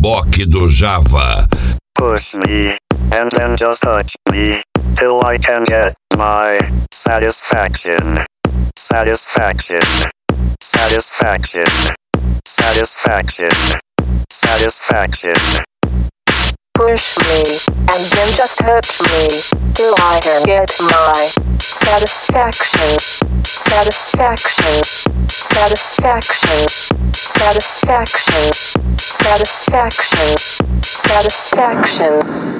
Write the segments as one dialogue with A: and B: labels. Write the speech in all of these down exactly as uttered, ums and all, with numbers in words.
A: reboque do Java.
B: Push me, and then just touch me, till I can get my satisfaction. Satisfaction. Satisfaction. Satisfaction. Satisfaction.
C: Push me, and then just hurt me, till I can get my satisfaction. Satisfaction. Satisfaction. Satisfaction. Satisfaction. Satisfaction.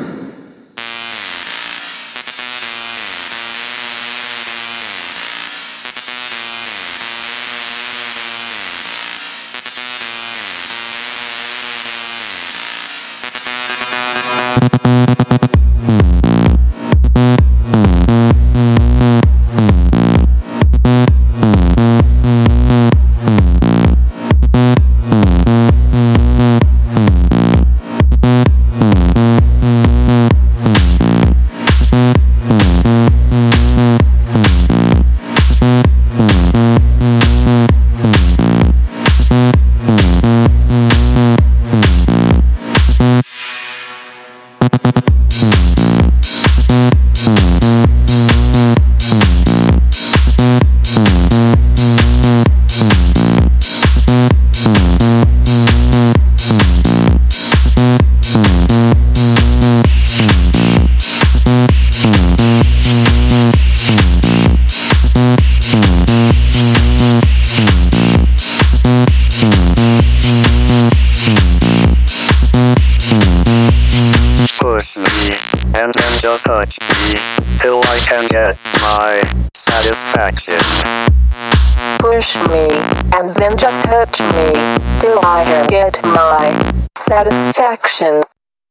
B: Push me, and then just touch me, till I can get my satisfaction.
C: Push me, and then just hurt me, till I can get my satisfaction.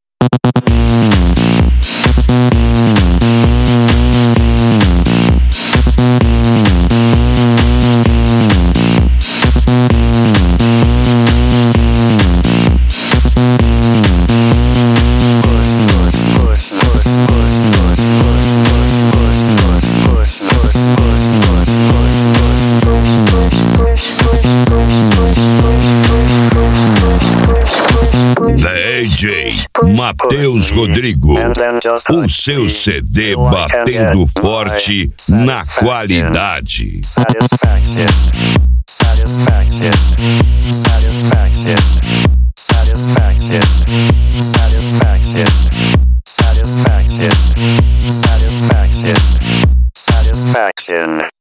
A: D J Matheus Rodrigo, o seu C D batendo forte na qualidade.
B: Satisfaction. Satisfaction. Satisfaction. Satisfaction. Satisfaction. Satisfaction. Satisfaction. Satisfaction.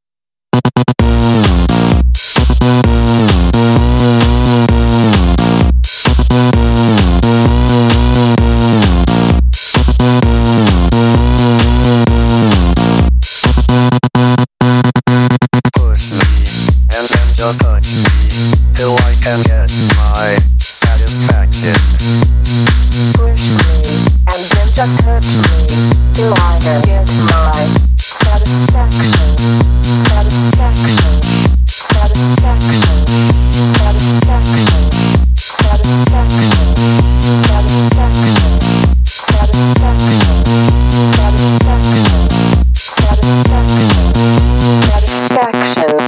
B: Just touch me, till I can get my satisfaction.
C: Push me, and then just hurt me, till I can get my satisfaction. Satisfaction. Satisfaction. Satisfaction. Satisfaction. Satisfaction. Satisfaction. Satisfaction. Satisfaction. Satisfaction.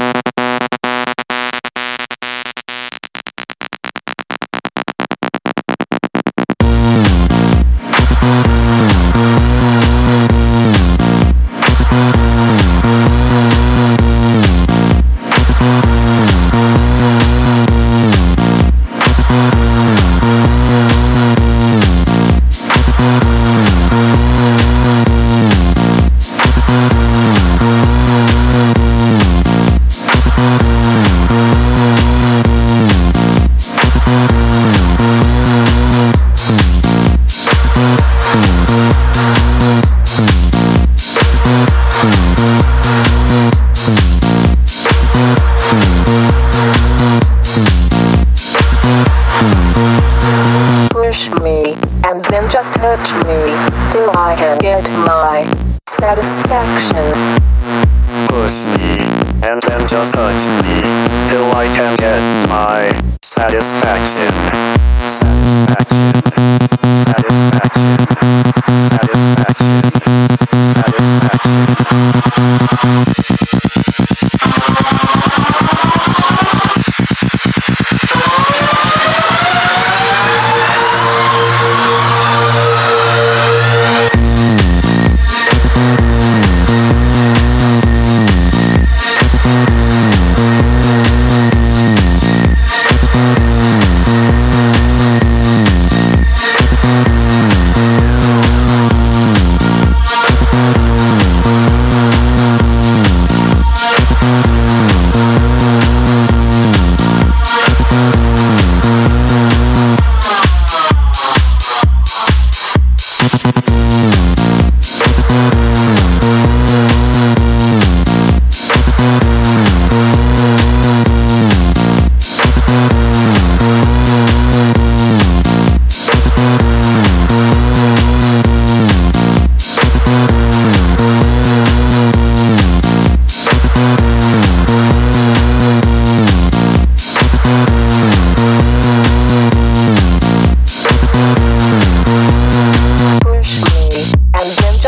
C: Push me, and then just hurt me, till I can get my satisfaction.
B: Push me, and then just touch me, till I can get my satisfaction. Satisfaction. Satisfaction. Satisfaction. Satisfaction.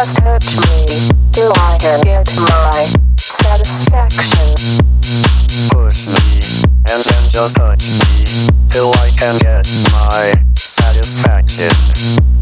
C: just touch me till I can get my satisfaction.
B: Push me, and then just touch me till I can get my satisfaction.